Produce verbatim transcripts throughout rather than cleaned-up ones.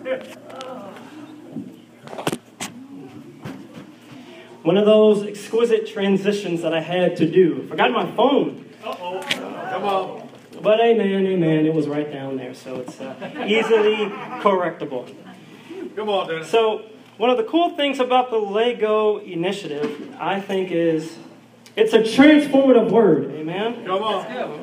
One of those exquisite transitions that I had to do. Forgot my phone. Uh-oh. Come on. But amen, amen. It was right down there, so it's uh, easily correctable. Come on, Dennis. So one of the cool things about the Lego initiative, I think, is it's a transformative word. Amen? Come on.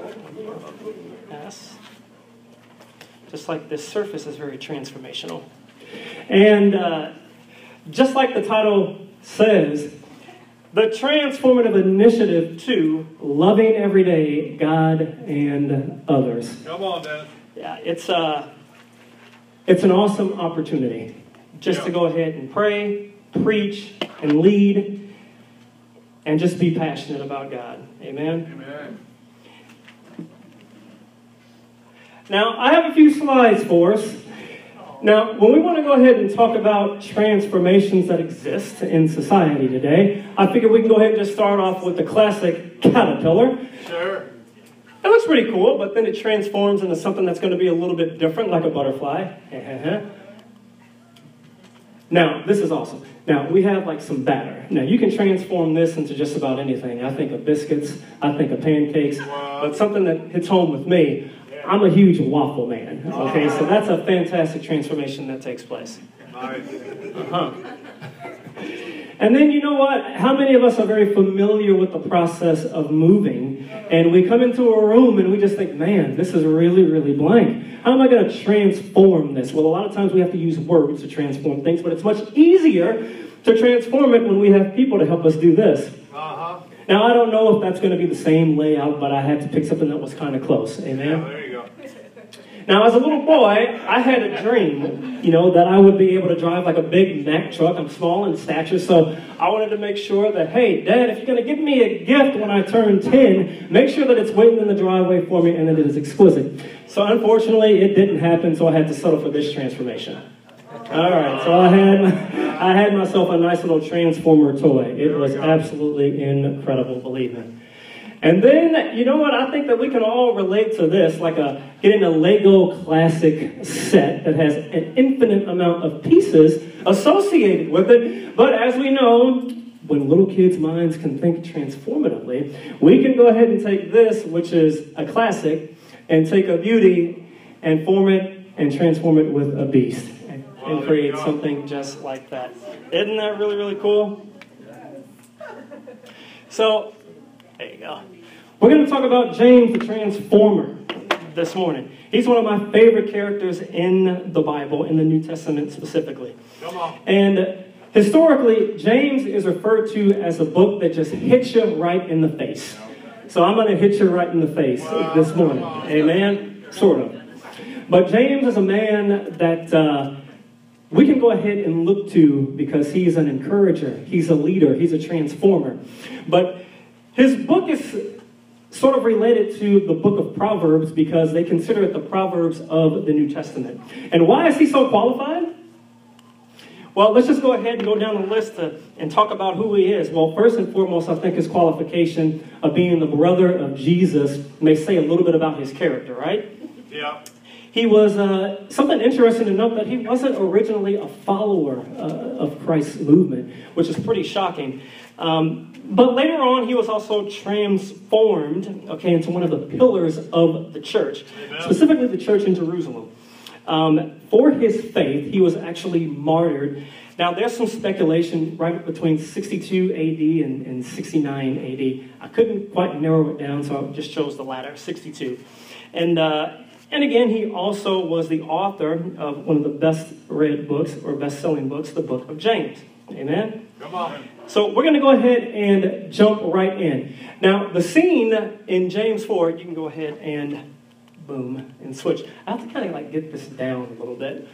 Yes. Just like this surface is very transformational. And uh, just like the title says, the transformative initiative to loving every day God and others. Come on, Dennis. Yeah, it's uh, it's an awesome opportunity just yeah. to go ahead and pray, preach, and lead, and just be passionate about God. Amen? Amen. Now, I have a few slides for us. Now, when we want to go ahead and talk about transformations that exist in society today, I figure we can go ahead and just start off with the classic caterpillar. Sure. It looks pretty cool, but then it transforms into something that's going to be a little bit different, like a butterfly. Now, this is awesome. Now, we have like some batter. Now, you can transform this into just about anything. I think of biscuits. I think of pancakes. Wow. But something that hits home with me, I'm a huge waffle man. Okay, so that's a fantastic transformation that takes place. Nice. Uh-huh. And then you know what? How many of us are very familiar with the process of moving? And we come into a room and we just think, man, this is really, really blank. How am I going to transform this? Well, a lot of times we have to use words to transform things, but it's much easier to transform it when we have people to help us do this. Uh-huh. Now, I don't know if that's going to be the same layout, but I had to pick something that was kind of close. Amen? Yeah, there you go. Now, as a little boy, I had a dream, you know, that I would be able to drive like a big Mack truck. I'm small in stature, so I wanted to make sure that, hey, Dad, if you're going to give me a gift when I turn ten, make sure that it's waiting in the driveway for me and that it is exquisite. So, unfortunately, it didn't happen, so I had to settle for this transformation. All right, so I had I had myself a nice little Transformer toy. It was absolutely incredible, believe me. And then, you know what, I think that we can all relate to this, like a getting a Lego classic set that has an infinite amount of pieces associated with it. But as we know, when little kids' minds can think transformatively, we can go ahead and take this, which is a classic, and take a beauty and form it and transform it with a beast. And create something just like that. Isn't that really, really cool? So, there you go. We're going to talk about James the Transformer this morning. He's one of my favorite characters in the Bible, in the New Testament specifically. Come on. And historically, James is referred to as a book that just hits you right in the face. So I'm going to hit you right in the face wow, this morning. Amen? Sort of. But James is a man that uh, we can go ahead and look to because he's an encourager, he's a leader, he's a transformer. But his book is sort of related to the book of Proverbs because they consider it the Proverbs of the New Testament. And why is he so qualified? Well, let's just go ahead and go down the list to, and talk about who he is. Well, first and foremost, I think his qualification of being the brother of Jesus may say a little bit about his character, right? Yeah. He was, uh, something interesting to note that he wasn't originally a follower uh, of Christ's movement, which is pretty shocking. Um, but later on, he was also transformed, okay, into one of the pillars of the church, Amen. Specifically the church in Jerusalem. Um, for his faith, he was actually martyred. Now, there's some speculation right between sixty-two A D and, and sixty-nine A D. I couldn't quite narrow it down, so I just chose the latter, sixty-two. And uh, and again, he also was the author of one of the best-read books or best-selling books, the book of James. Amen? Come on. So we're going to go ahead and jump right in. Now, the scene in James four, you can go ahead and boom, and switch. I have to kind of like get this down a little bit.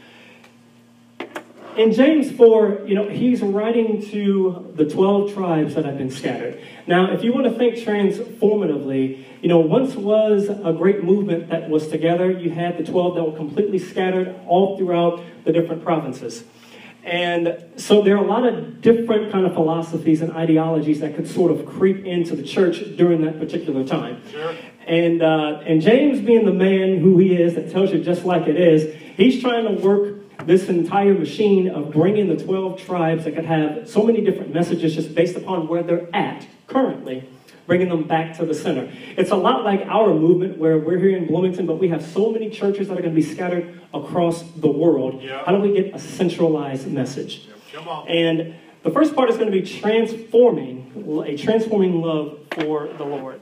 In James four, you know, he's writing to the twelve tribes that have been scattered. Now, if you want to think transformatively, you know, once was a great movement that was together. You had the twelve that were completely scattered all throughout the different provinces. And so there are a lot of different kind of philosophies and ideologies that could sort of creep into the church during that particular time. Sure. And uh, and James, being the man who he is, that tells you just like it is, he's trying to work this entire machine of bringing the twelve tribes that could have so many different messages just based upon where they're at currently, bringing them back to the center. It's a lot like our movement where we're here in Bloomington, but we have so many churches that are going to be scattered across the world. Yeah. How do we get a centralized message? Come on. And the first part is going to be transforming, a transforming love for the Lord.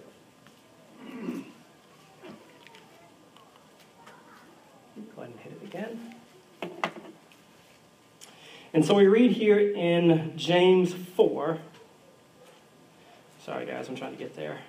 Go ahead and hit it again. And so we read here in James four. Sorry, guys, I'm trying to get there.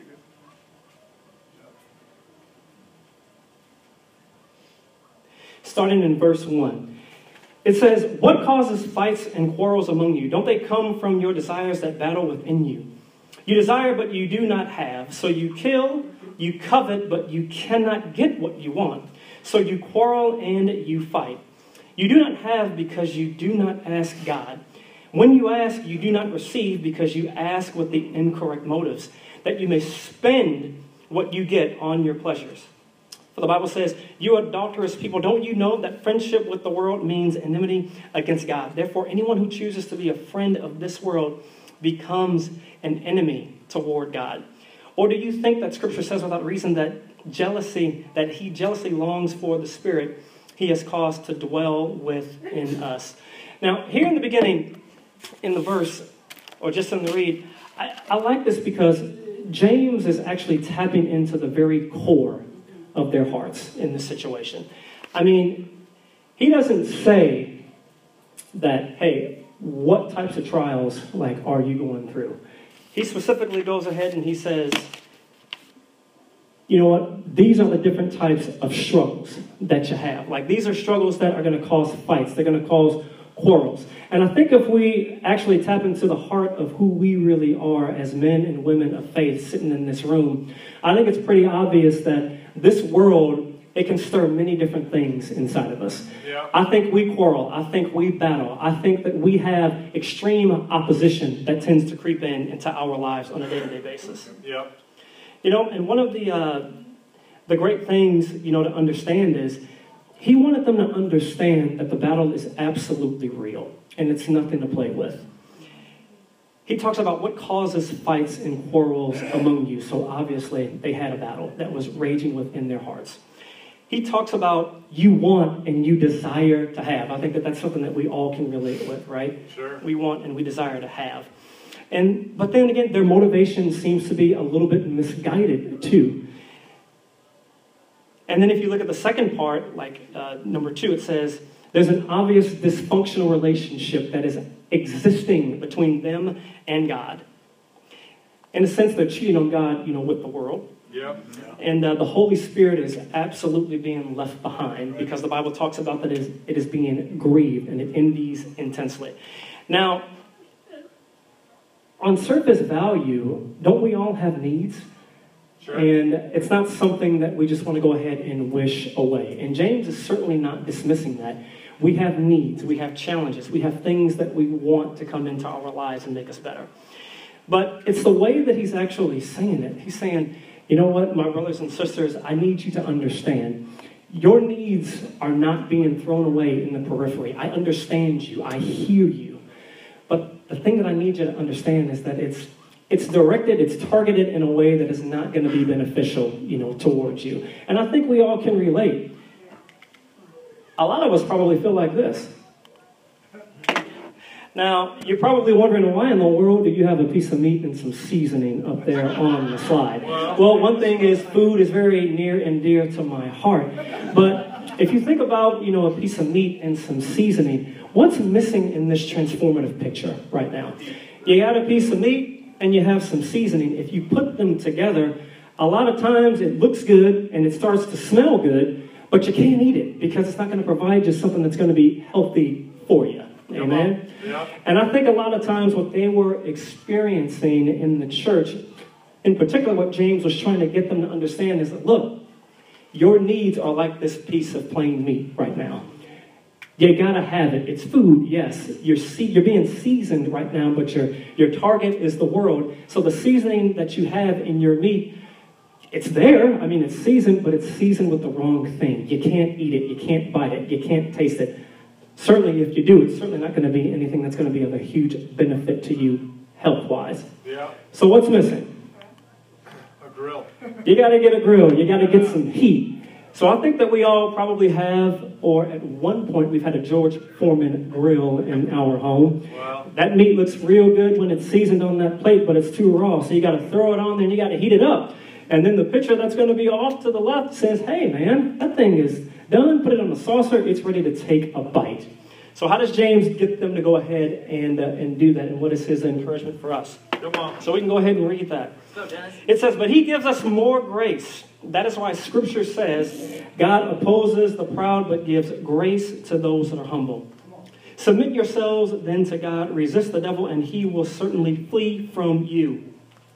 Starting in verse one. It says, "What causes fights and quarrels among you? Don't they come from your desires that battle within you? You desire, but you do not have. So you kill, you covet, but you cannot get what you want. So you quarrel and you fight. You do not have because you do not ask God. When you ask, you do not receive because you ask with the incorrect motives, that you may spend what you get on your pleasures. For the Bible says, you adulterous people, don't you know that friendship with the world means enmity against God? Therefore, anyone who chooses to be a friend of this world becomes an enemy toward God. Or do you think that Scripture says without reason that jealousy, that he jealously longs for the Spirit he has caused to dwell within us?" Now, here in the beginning, in the verse, or just in the read, I, I like this because James is actually tapping into the very core of their hearts in this situation. I mean, he doesn't say that, hey, what types of trials, like, are you going through? He specifically goes ahead and he says, you know what, these are the different types of struggles that you have. Like, these are struggles that are going to cause fights. They're going to cause quarrels. And I think if we actually tap into the heart of who we really are as men and women of faith sitting in this room, I think it's pretty obvious that this world, it can stir many different things inside of us. Yeah. I think we quarrel. I think we battle. I think that we have extreme opposition that tends to creep in into our lives on a day-to-day basis. Yeah. You know, and one of the uh, the great things, you know, to understand is he wanted them to understand that the battle is absolutely real and it's nothing to play with. He talks about what causes fights and quarrels among you. So obviously they had a battle that was raging within their hearts. He talks about you want and you desire to have. I think that that's something that we all can relate with, right? Sure. We want and we desire to have. And but then again, their motivation seems to be a little bit misguided too. And then if you look at the second part, like uh, number two, it says, there's an obvious dysfunctional relationship that is existing between them and God. In a sense, they're cheating on God, you know, with the world. Yep. And uh, the Holy Spirit is absolutely being left behind because the Bible talks about that it is, it is being grieved and it envies intensely. Now, on surface value, don't we all have needs? Sure. And it's not something that we just want to go ahead and wish away. And James is certainly not dismissing that. We have needs, we have challenges, we have things that we want to come into our lives and make us better. But it's the way that he's actually saying it. He's saying, you know what, my brothers and sisters, I need you to understand. Your needs are not being thrown away in the periphery. I understand you. I hear you. But the thing that I need you to understand is that it's it's directed, it's targeted in a way that is not going to be beneficial, you know, towards you. And I think we all can relate. A lot of us probably feel like this. Now, you're probably wondering, why in the world do you have a piece of meat and some seasoning up there on the slide? Well, one thing is food is very near and dear to my heart. But if you think about, you know, a piece of meat and some seasoning, what's missing in this transformative picture right now? You got a piece of meat and you have some seasoning. If you put them together, a lot of times it looks good and it starts to smell good, but you can't eat it because it's not going to provide you something that's going to be healthy for you. Amen? Yeah. And I think a lot of times what they were experiencing in the church, in particular what James was trying to get them to understand is that, look, your needs are like this piece of plain meat right now. You gotta have it. It's food, yes. You're se- you're being seasoned right now, but your, your target is the world. So the seasoning that you have in your meat, it's there. I mean, it's seasoned, but it's seasoned with the wrong thing. You can't eat it. You can't bite it. You can't taste it. certainly if you do, it's certainly not going to be anything that's going to be of a huge benefit to you health-wise. Yeah. So what's missing? A grill. You got to get a grill. You got to get some heat. So I think that we all probably have, or at one point we've had a George Foreman grill in our home. Wow. That meat looks real good when it's seasoned on that plate, but it's too raw. So you got to throw it on there and you got to heat it up. And then the picture that's going to be off to the left says, hey man, that thing is done. Put it on the saucer. It's ready to take a bite. So how does James get them to go ahead and uh, and do that? And what is his encouragement for us? Come on. So we can go ahead and read that. Go, Dennis. It says, but he gives us more grace. That is why Scripture says, God opposes the proud, but gives grace to those that are humble. Submit yourselves then to God. Resist the devil, and he will certainly flee from you.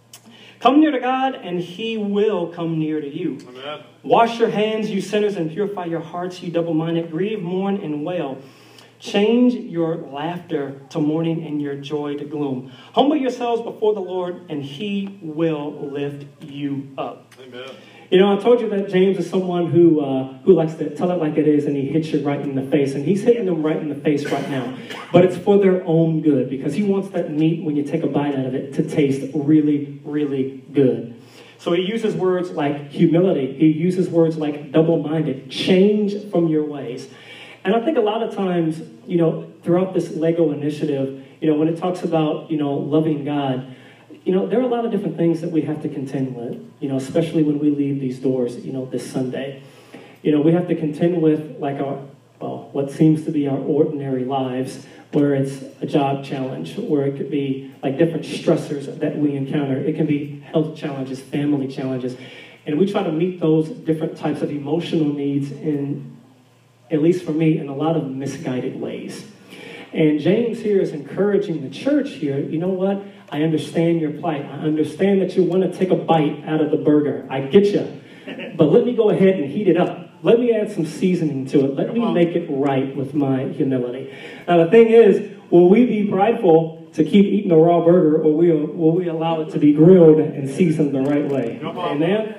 Come near to God, and he will come near to you. Amen. Wash your hands, you sinners, and purify your hearts, you double-minded. Grieve, mourn, and wail. Change your laughter to mourning and your joy to gloom. Humble yourselves before the Lord, and he will lift you up. Amen. You know, I told you that James is someone who uh, who likes to tell it like it is, and he hits you right in the face. And he's hitting them right in the face right now. But it's for their own good, because he wants that meat, when you take a bite out of it, to taste really, really good. So he uses words like humility. He uses words like double-minded. Change from your ways. And I think a lot of times, you know, throughout this Lego initiative, you know, when it talks about, you know, loving God, you know, there are a lot of different things that we have to contend with, you know, especially when we leave these doors, you know, this Sunday. You know, we have to contend with, like, our, well, what seems to be our ordinary lives, where it's a job challenge, where it could be, like, different stressors that we encounter. It can be health challenges, family challenges. And we try to meet those different types of emotional needs in, at least for me, in a lot of misguided ways. And James here is encouraging the church here, you know what? I understand your plight. I understand that you want to take a bite out of the burger. I get you. But let me go ahead and heat it up. Let me add some seasoning to it. Let me make it right with my humility. Now, the thing is, will we be prideful to keep eating a raw burger, or will, will we allow it to be grilled and seasoned the right way? Amen?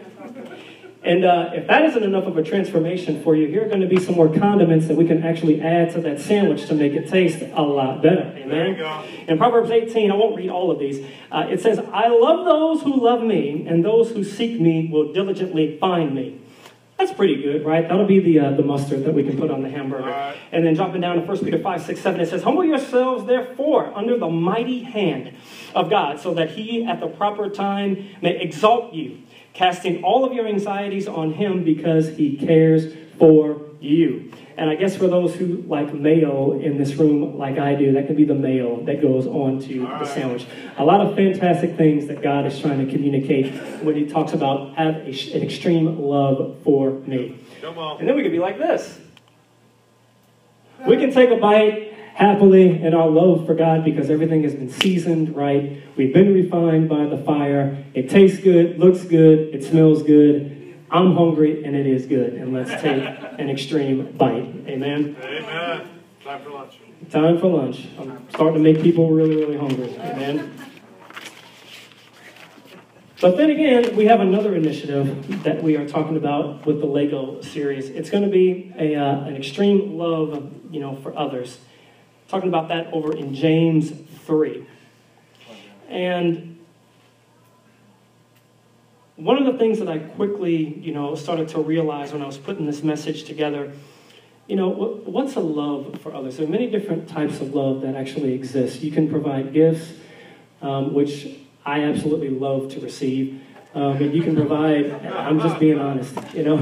And uh, if that isn't enough of a transformation for you, here are going to be some more condiments that we can actually add to that sandwich to make it taste a lot better. Amen? There you go. In Proverbs eighteen, I won't read all of these, uh, it says, I love those who love me, and those who seek me will diligently find me. That's pretty good, right? That'll be the uh, the mustard that we can put on the hamburger. Right. And then dropping down to First Peter five, six, seven, it says, humble yourselves, therefore, under the mighty hand of God, so that he at the proper time may exalt you, casting all of your anxieties on him because he cares for you. And I guess for those who like mayo in this room, like I do, that can be the mayo that goes onto the sandwich. A lot of fantastic things that God is trying to communicate when he talks about have a, an extreme love for me. Come on. And then we could be like this. We can take a bite happily in our love for God because everything has been seasoned right. We've been refined by the fire. It tastes good, looks good, it smells good. I'm hungry, and it is good. And let's take an extreme bite. Amen? Amen. Time for lunch. Time for lunch. I'm starting to make people really, really hungry. Amen? But then again, we have another initiative that we are talking about with the Lego series. It's going to be a, uh, an extreme love, you know, for others. Talking about that over in James three. And one of the things that I quickly, you know, started to realize when I was putting this message together, you know, what's a love for others? There are many different types of love that actually exist. You can provide gifts, um, which I absolutely love to receive. Um, and you can provide, I'm just being honest, you know.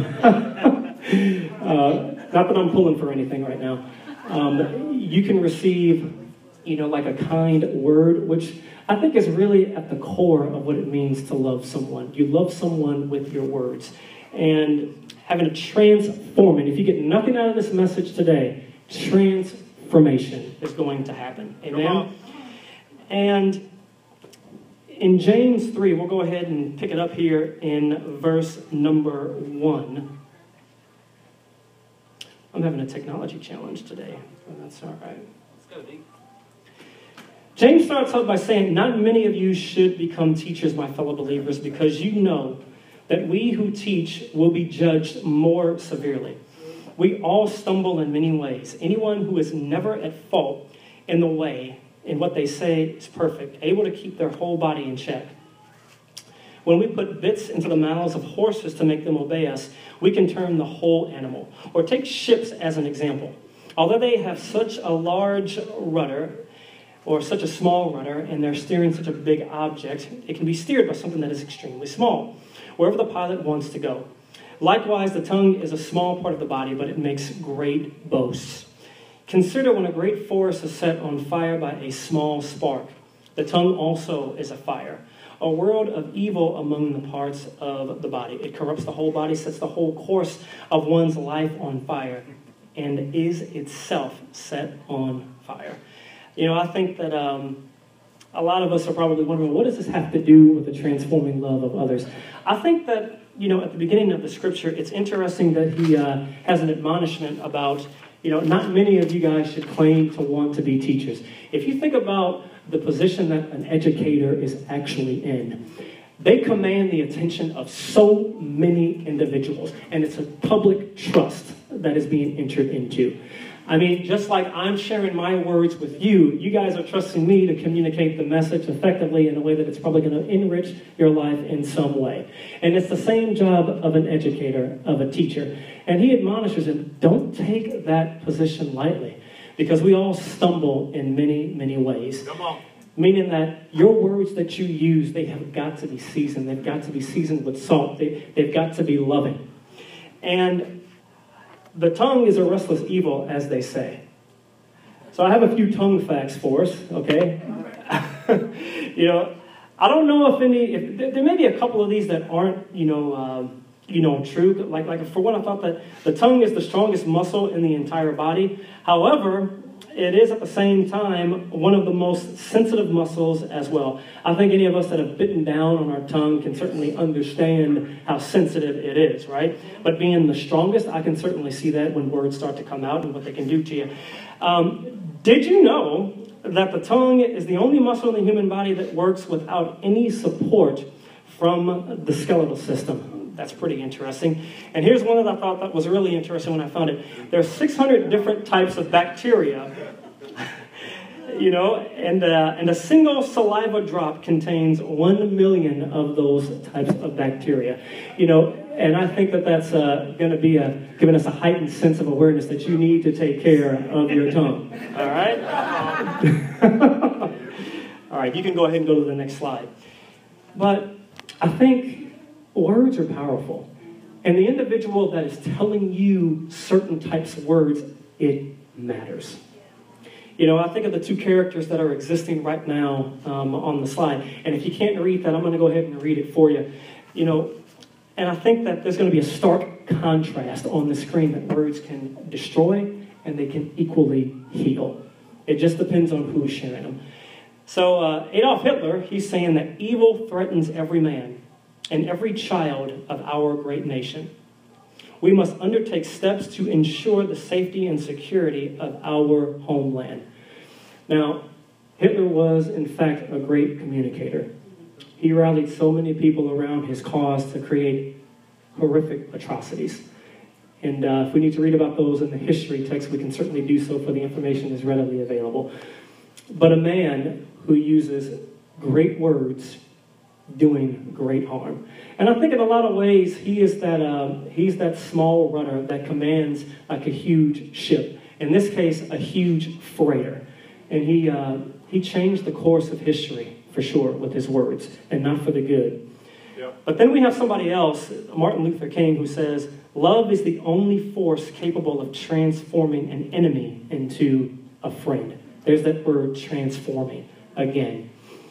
uh, not that I'm pulling for anything right now. Um, you can receive, you know, like a kind word, which I think is really at the core of what it means to love someone. You love someone with your words. And having a transforming, if you get nothing out of this message today, transformation is going to happen. Amen? And in James three, we'll go ahead and pick it up here in verse number one. I'm having a technology challenge today, but that's all right. Let's go, D. James starts out by saying, not many of you should become teachers, my fellow believers, because you know that we who teach will be judged more severely. We all stumble in many ways. Anyone who is never at fault in the way, in what they say is perfect, able to keep their whole body in check. When we put bits into the mouths of horses to make them obey us, we can turn the whole animal. Or take ships as an example. Although they have such a large rudder, or such a small rudder, and they're steering such a big object, it can be steered by something that is extremely small, wherever the pilot wants to go. Likewise, the tongue is a small part of the body, but it makes great boasts. Consider when a great forest is set on fire by a small spark. The tongue also is a fire, a world of evil among the parts of the body. It corrupts the whole body, sets the whole course of one's life on fire, and is itself set on fire. You know, I think that um, a lot of us are probably wondering, what does this have to do with the transforming love of others? I think that, you know, at the beginning of the scripture, it's interesting that he uh, has an admonishment about, you know, not many of you guys should claim to want to be teachers. If you think about the position that an educator is actually in, they command the attention of so many individuals, and it's a public trust that is being entered into. I mean, just like I'm sharing my words with you, you guys are trusting me to communicate the message effectively in a way that it's probably going to enrich your life in some way. And it's the same job of an educator, of a teacher. And he admonishes him, don't take that position lightly, because we all stumble in many, many ways. Come on. Meaning that your words that you use, they have got to be seasoned. They've got to be seasoned with salt. They, they've got to be loving. And the tongue is a restless evil, as they say. So I have a few tongue facts for us, okay? You know, I don't know if any, if, there may be a couple of these that aren't, you know, um, you know, true. Like, like for one, I thought that the tongue is the strongest muscle in the entire body. However, it is at the same time one of the most sensitive muscles as well. I think any of us that have bitten down on our tongue can certainly understand how sensitive it is, right? But being the strongest, I can certainly see that when words start to come out and what they can do to you. Um, did you know that the tongue is the only muscle in the human body that works without any support from the skeletal system? That's pretty interesting. And here's one that I thought that was really interesting when I found it. There are six hundred different types of bacteria, you know, and, uh, and a single saliva drop contains one million of those types of bacteria. You know, and I think that that's uh, going to be a, giving us a heightened sense of awareness that you need to take care of your tongue. All right? All right, you can go ahead and go to the next slide. But I think words are powerful. And the individual that is telling you certain types of words, it matters. You know, I think of the two characters that are existing right now um, on the slide. And if you can't read that, I'm going to go ahead and read it for you. You know, and I think that there's going to be a stark contrast on the screen that words can destroy and they can equally heal. It just depends on who's sharing them. So uh, Adolf Hitler, he's saying that evil threatens every man and every child of our great nation. We must undertake steps to ensure the safety and security of our homeland. Now, Hitler was, in fact, a great communicator. He rallied so many people around his cause to create horrific atrocities. And uh, if we need to read about those in the history text, we can certainly do so, for the information is readily available. But a man who uses great words doing great harm. And I think in a lot of ways, he is that uh, he's that small rudder that commands like a huge ship. In this case, a huge freighter. And he uh, he changed the course of history, for sure, with his words, and not for the good. Yep. But then we have somebody else, Martin Luther King, who says, love is the only force capable of transforming an enemy into a friend. There's that word, transforming, again.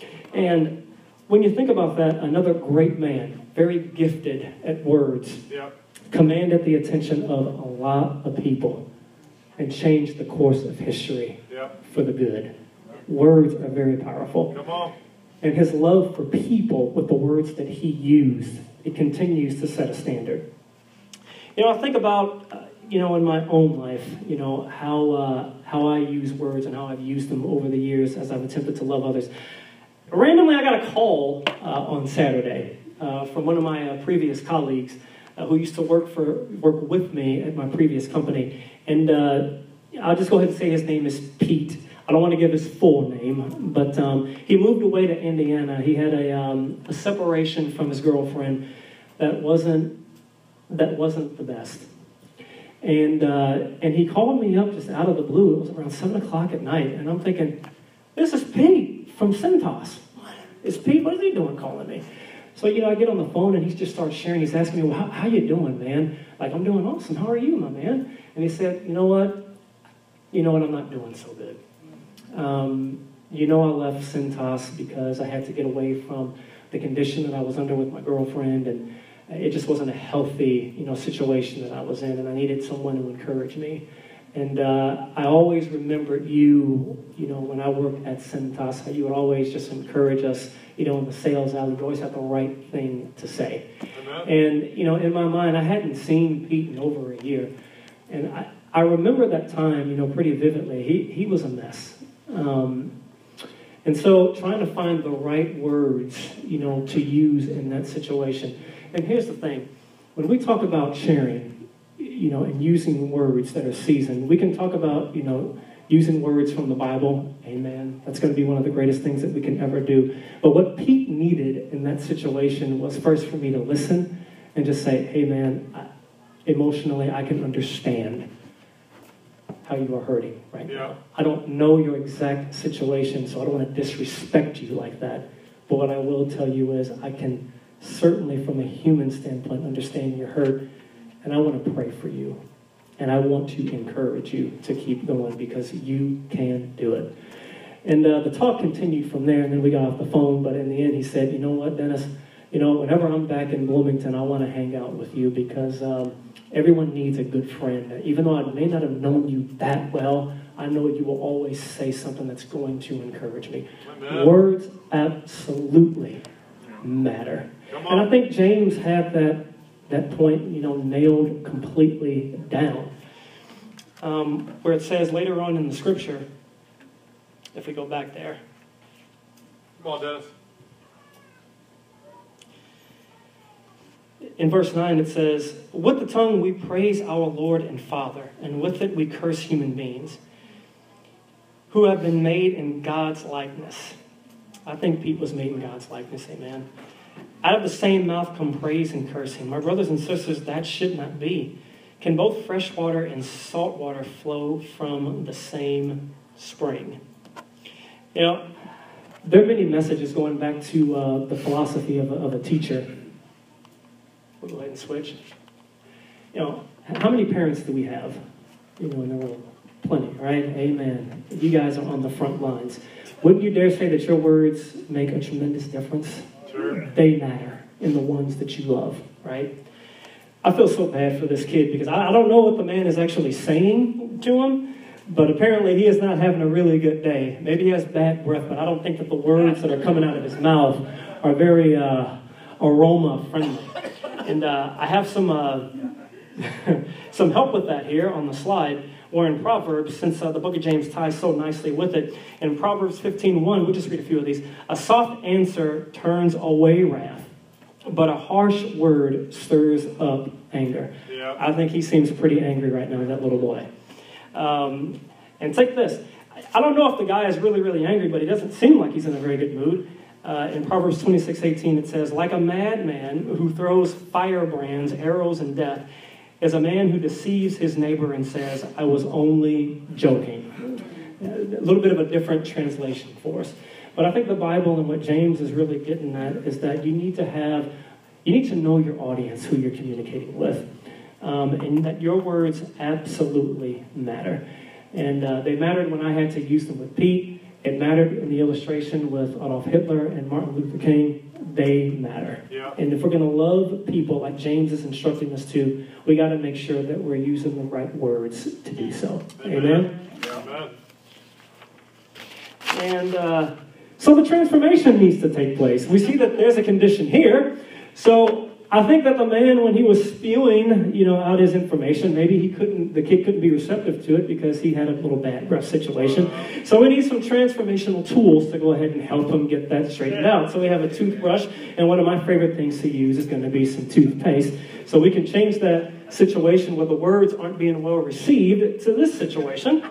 And when you think about that, another great man, very gifted at words, yep, commanded the attention of a lot of people and changed the course of history, yep, for the good. Words are very powerful. Come on. And his love for people with the words that he used, it continues to set a standard. You know, I think about, uh, you know, in my own life, you know, how, uh, how I use words and how I've used them over the years as I've attempted to love others. Randomly, I got a call uh, on Saturday uh, from one of my uh, previous colleagues uh, who used to work for work with me at my previous company. And uh, I'll just go ahead and say his name is Pete. I don't want to give his full name, but um, he moved away to Indiana. He had a, um, a separation from his girlfriend that wasn't that wasn't the best. And uh, and he called me up just out of the blue. It was around seven o'clock at night, and I'm thinking, this is Pete from Cintas. It's Pete. What is he doing calling me? So, you know, I get on the phone, and he just starts sharing. He's asking me, well, how, how you doing, man? Like, I'm doing awesome. How are you, my man? And he said, you know what? You know what? I'm not doing so good. Um, you know, I left Cintas because I had to get away from the condition that I was under with my girlfriend, and it just wasn't a healthy, you know, situation that I was in, and I needed someone to encourage me. And uh, I always remembered you, you know, when I worked at Cintas, how you would always just encourage us, you know, in the sales alley. You always had the right thing to say. Amen. And, you know, in my mind, I hadn't seen Pete in over a year. And I, I remember that time, you know, pretty vividly. He, he was a mess. Um, and so trying to find the right words, you know, to use in that situation. And here's the thing. When we talk about sharing, you know, and using words that are seasoned, we can talk about, you know, using words from the Bible. Amen. That's going to be one of the greatest things that we can ever do. But what Pete needed in that situation was first for me to listen and just say, hey, man, I, emotionally, I can understand how you are hurting right yeah. now. I don't know your exact situation, so I don't want to disrespect you like that. But what I will tell you is I can certainly, from a human standpoint, understand your hurt. And I want to pray for you. And I want to encourage you to keep going because you can do it. And uh, the talk continued from there, and then we got off the phone. But in the end, he said, you know what, Dennis? You know, whenever I'm back in Bloomington, I want to hang out with you because um, everyone needs a good friend. Even though I may not have known you that well, I know you will always say something that's going to encourage me. Amen. Words absolutely matter. And I think James had that that point, you know, nailed completely down. Um, where it says later on in the scripture, if we go back there. Come on, Dennis. In verse nine it says, with the tongue we praise our Lord and Father, and with it we curse human beings who have been made in God's likeness. I think Pete was made in God's likeness, amen. Out of the same mouth come praise and cursing. My brothers and sisters, that should not be. Can both fresh water and salt water flow from the same spring? You know, there are many messages going back to uh, the philosophy of a, of a teacher. We'll go ahead and switch. You know, how many parents do we have? You know, in the room. Plenty, right? Amen. You guys are on the front lines. Wouldn't you dare say that your words make a tremendous difference? Sure. They matter in the ones that you love, right? I feel so bad for this kid because I, I don't know what the man is actually saying to him, but apparently he is not having a really good day. Maybe he has bad breath, but I don't think that the words that are coming out of his mouth are very uh, aroma friendly. And uh, I have some uh, some help with that here on the slide. Or in Proverbs, since uh, the book of James ties so nicely with it, in Proverbs fifteen one, we'll just read a few of these. A soft answer turns away wrath, but a harsh word stirs up anger. Yep. I think he seems pretty angry right now, that little boy. Um, and take this. I don't know if the guy is really, really angry, but he doesn't seem like he's in a very good mood. Uh, in Proverbs twenty-six eighteen, it says, like a madman who throws firebrands, arrows, and death, is a man who deceives his neighbor and says, I was only joking. A little bit of a different translation for us. But I think the Bible and what James is really getting at is that you need to have, you need to know your audience, who you're communicating with. Um, and that your words absolutely matter. And uh, they mattered when I had to use them with Pete. It mattered in the illustration with Adolf Hitler and Martin Luther King. They matter. Yeah. And if we're going to love people like James is instructing us to, we got to make sure that we're using the right words to do so. Amen? Amen. And uh, so the transformation needs to take place. We see that there's a condition here. So I think that the man, when he was spewing, you know, out his information, maybe he couldn't, the kid couldn't be receptive to it because he had a little bad breath situation. So we need some transformational tools to go ahead and help him get that straightened out. So we have a toothbrush, and one of my favorite things to use is going to be some toothpaste. So we can change that situation where the words aren't being well received to this situation.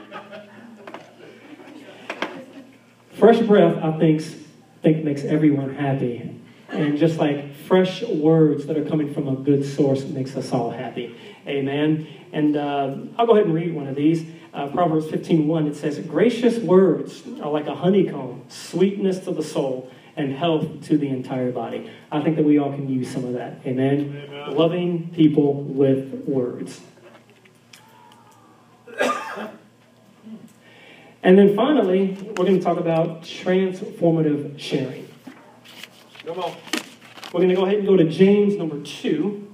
Fresh breath, I think, think makes everyone happy. And just like fresh words that are coming from a good source makes us all happy. Amen. And uh, I'll go ahead and read one of these. Uh, Proverbs fifteen one, it says, gracious words are like a honeycomb, sweetness to the soul, and health to the entire body. I think that we all can use some of that. Amen. Amen. Loving people with words. And then finally, we're going to talk about transformative sharing. Come on. We're going to go ahead and go to James number two.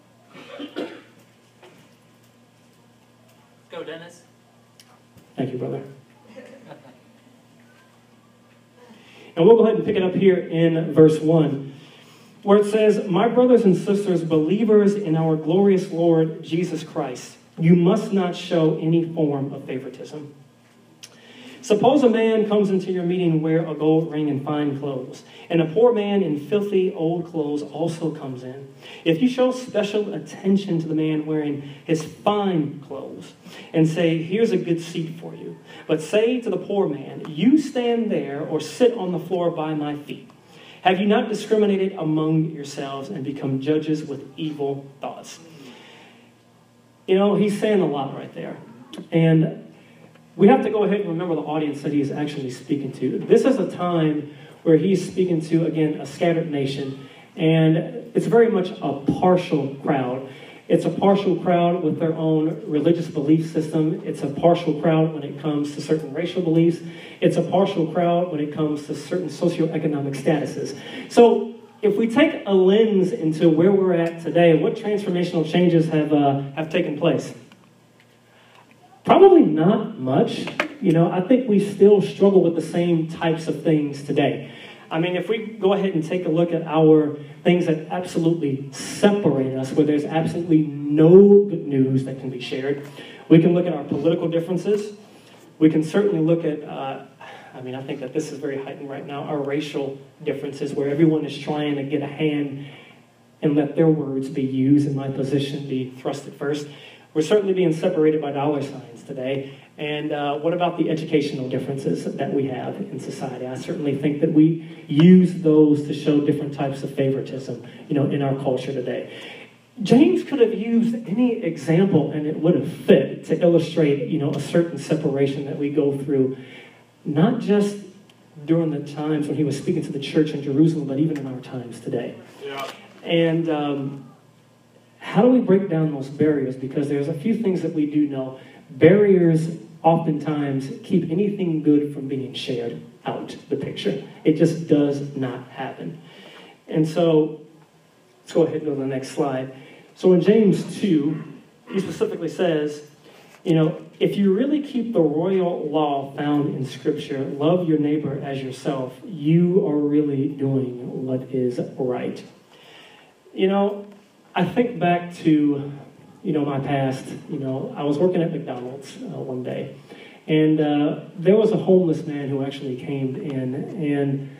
Go, Dennis. Thank you, brother. And we'll go ahead and pick it up here in verse one, where it says, my brothers and sisters, believers in our glorious Lord Jesus Christ, you must not show any form of favoritism. Suppose a man comes into your meeting wearing a gold ring and fine clothes, and a poor man in filthy old clothes also comes in. If you show special attention to the man wearing his fine clothes, and say, here's a good seat for you, but say to the poor man, you stand there or sit on the floor by my feet. Have you not discriminated among yourselves and become judges with evil thoughts? You know, he's saying a lot right there. And we have to go ahead and remember the audience that he is actually speaking to. This is a time where he's speaking to, again, a scattered nation. And it's very much a partial crowd. It's a partial crowd with their own religious belief system. It's a partial crowd when it comes to certain racial beliefs. It's a partial crowd when it comes to certain socioeconomic statuses. So if we take a lens into where we're at today, what transformational changes have uh, have taken place? Probably not much. You know, I think we still struggle with the same types of things today. I mean, if we go ahead and take a look at our things that absolutely separate us, where there's absolutely no good news that can be shared, we can look at our political differences. We can certainly look at, uh, I mean, I think that this is very heightened right now, our racial differences, where everyone is trying to get a hand and let their words be used and my position be thrusted first. We're certainly being separated by dollar signs today. And uh, what about the educational differences that we have in society? I certainly think that we use those to show different types of favoritism, you know, in our culture today. James could have used any example and it would have fit to illustrate, you know, a certain separation that we go through, not just during the times when he was speaking to the church in Jerusalem, but even in our times today. Yeah. And um, how do we break down those barriers? Because there's a few things that we do know. Barriers oftentimes keep anything good from being shared out the picture. It just does not happen. And so, let's go ahead and go to the next slide. So in James two, he specifically says, you know, if you really keep the royal law found in Scripture, love your neighbor as yourself, you are really doing what is right. You know, I think back to, you know, my past. You know, I was working at McDonald's uh, one day, and uh, there was a homeless man who actually came in, and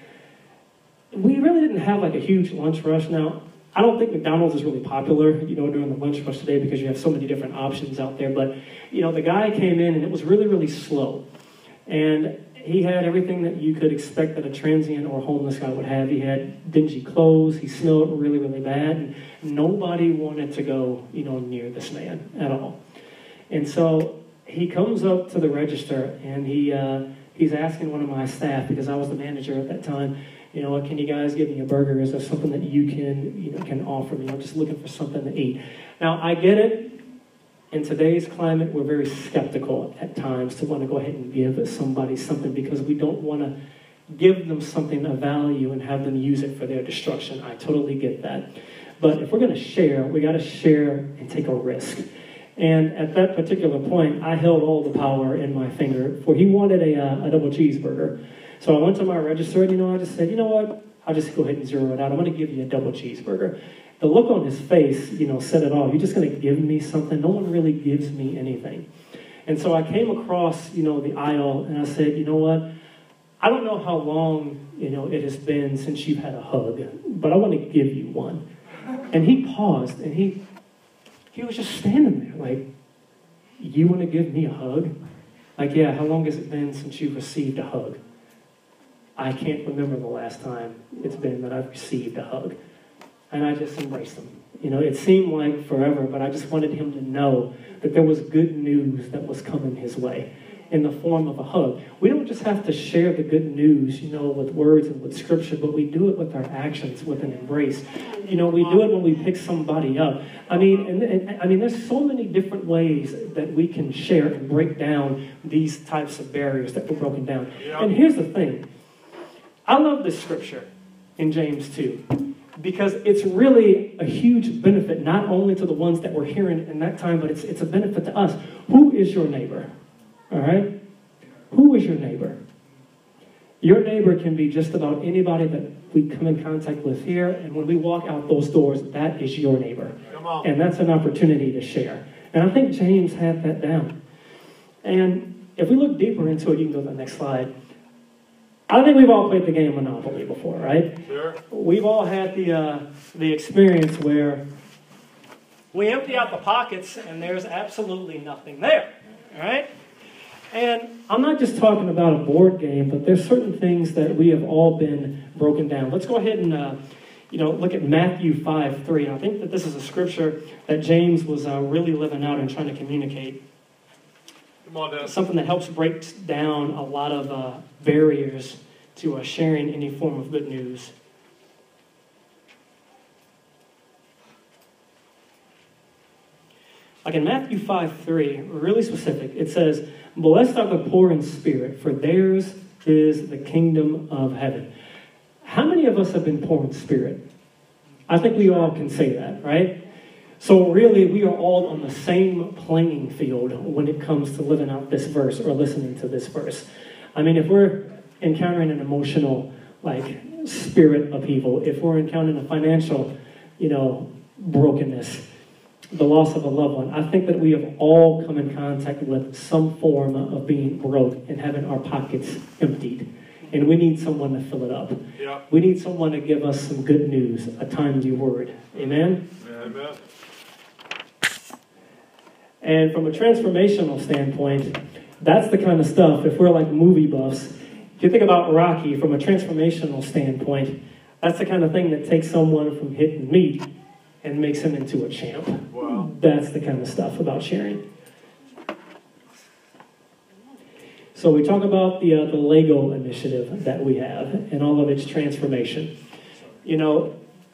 we really didn't have like a huge lunch rush. Now, I don't think McDonald's is really popular, you know, during the lunch rush today because you have so many different options out there. But, you know, the guy came in and it was really, really slow. And he had everything that you could expect that a transient or homeless guy would have. He had dingy clothes. He smelled really, really bad. And nobody wanted to go, you know, near this man at all. And so he comes up to the register and he uh, he's asking one of my staff, because I was the manager at that time, you know, can you guys give me a burger? Is there something that you can, you know, can offer me? I'm just looking for something to eat. Now, I get it. In today's climate, we're very skeptical at times to want to go ahead and give somebody something because we don't want to give them something of value and have them use it for their destruction. I totally get that. But if we're going to share, we got to share and take a risk. And at that particular point, I held all the power in my finger, for he wanted a, uh, a double cheeseburger. So I went to my register and, you know, I just said, you know what? I'll just go ahead and zero it out. I'm going to give you a double cheeseburger. The look on his face, you know, said it all. You're just going to give me something? No one really gives me anything. And so I came across, you know, the aisle and I said, you know what? I don't know how long, you know, it has been since you've had a hug, but I want to give you one. And he paused and he he was just standing there like, you want to give me a hug? Like, yeah, how long has it been since you've received a hug? I can't remember the last time it's been that I've received a hug. And I just embraced him. You know, it seemed like forever, but I just wanted him to know that there was good news that was coming his way in the form of a hug. We don't just have to share the good news, you know, with words and with scripture, but we do it with our actions, with an embrace. You know, we do it when we pick somebody up. I mean, and, and I mean, there's so many different ways that we can share and break down these types of barriers that were broken down. And here's the thing. I love this scripture in James two because it's really a huge benefit, not only to the ones that were hearing in that time, but it's, it's a benefit to us. Who is your neighbor? All right? Who is your neighbor? Your neighbor can be just about anybody that we come in contact with here, and when we walk out those doors, that is your neighbor. Come on. And that's an opportunity to share. And I think James had that down. And if we look deeper into it, you can go to the next slide. I think we've all played the game Monopoly before, right? Sure. We've all had the uh, the experience where we empty out the pockets and there's absolutely nothing there, all right? And I'm not just talking about a board game, but there's certain things that we have all been broken down. Let's go ahead and uh, you know, look at Matthew five three. I think that this is a scripture that James was uh, really living out and trying to communicate. Come on, Dad. Something that helps break down a lot of uh, barriers to uh, sharing any form of good news. Like in Matthew five three, really specific, it says, "Blessed are the poor in spirit, for theirs is the kingdom of heaven." How many of us have been poor in spirit? I think we all can say that, right? So really, we are all on the same playing field when it comes to living out this verse or listening to this verse. I mean, if we're encountering an emotional, like, spirit upheaval, if we're encountering a financial, you know, brokenness, the loss of a loved one, I think that we have all come in contact with some form of being broke and having our pockets emptied. And we need someone to fill it up. Yeah. We need someone to give us some good news, a timely word. Amen? Amen. And from a transformational standpoint, that's the kind of stuff, if we're like movie buffs, if you think about Rocky from a transformational standpoint, that's the kind of thing that takes someone from hitting meat and makes him into a champ. Wow. That's the kind of stuff about sharing. So we talk about the, uh, the Lego initiative that we have and all of its transformation. You know,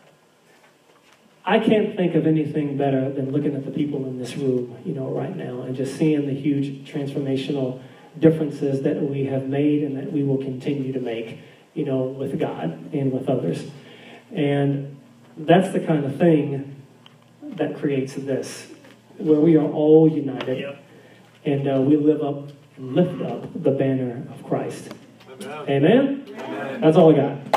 I can't think of anything better than looking at the people in this room, you know, right now and just seeing the huge transformational differences that we have made and that we will continue to make, you know, with God and with others. And that's the kind of thing that creates this, where we are all united. Yep. And uh, we live up and lift up the banner of Christ. Amen. Amen? Amen? That's all I got.